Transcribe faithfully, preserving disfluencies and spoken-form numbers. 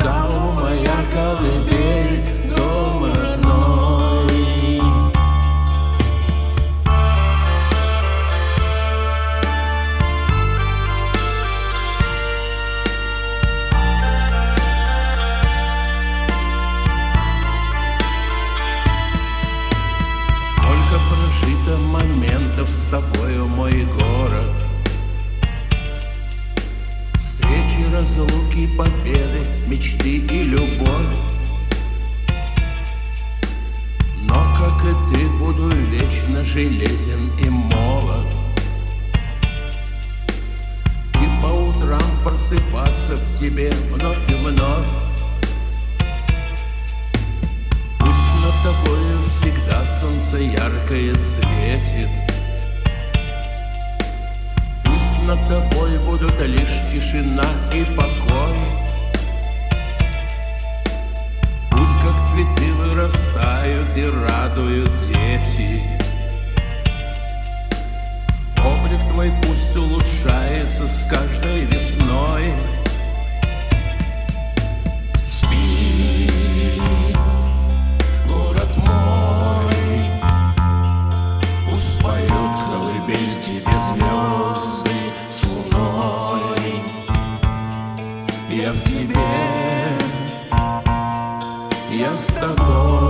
там моя колыбель, дом родной. Сколько прожито моментов с тобою, мой город. Встречи, разлуки, победы, мечты и любовь. Но, как и ты, буду вечно железен и молод. И по утрам просыпаться в тебе вновь и вновь. Пусть над тобою всегда солнце яркое светит. Пусть над тобой будут лишь тишина и покой. Пусть как цветы вырастают и радуют дети. Облик твой пусть улучшается с каждой весной. Спи, город мой, пусть поют колыбель тебе звезды с луной. Я в тебе, я с тобой.